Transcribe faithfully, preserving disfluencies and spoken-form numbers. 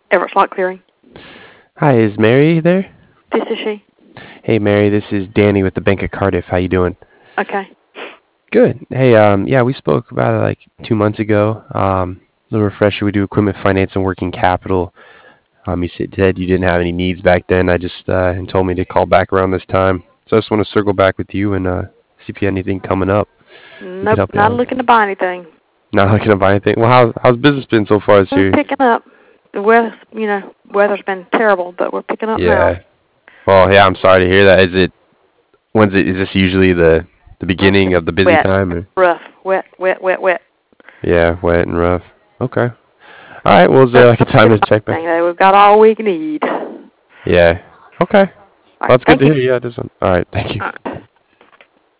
Everett Slot Clearing. Hi, is Mary there? This is she. Hey, Mary, this is Danny with the Bank of Cardiff. How you doing? Okay. Good. Hey, um, yeah, we spoke about it like two months ago. Um, little refresher, we do equipment finance and working capital. Um, you said said you didn't have any needs back then. I just uh, and told me to call back around this time. So I just want to circle back with you and uh, see if you had anything coming up. We could Nope, help you not out. looking to buy anything. Not looking to buy anything. Well, how's how's business been so far this We're year? picking up. The weather, you know, weather's been terrible, but we're picking up now. Yeah. Well, yeah, I'm sorry to hear that. Is it when's it? Is this usually the the beginning of the busy Wet, time? Or? rough, wet, wet, wet, wet. Yeah, wet and rough. Okay. All right. Well, is there like a time to check back? We've got all we need. Yeah. Okay. All Well, right, that's good thank to you. hear. Yeah, this one. All right. Thank you. All right.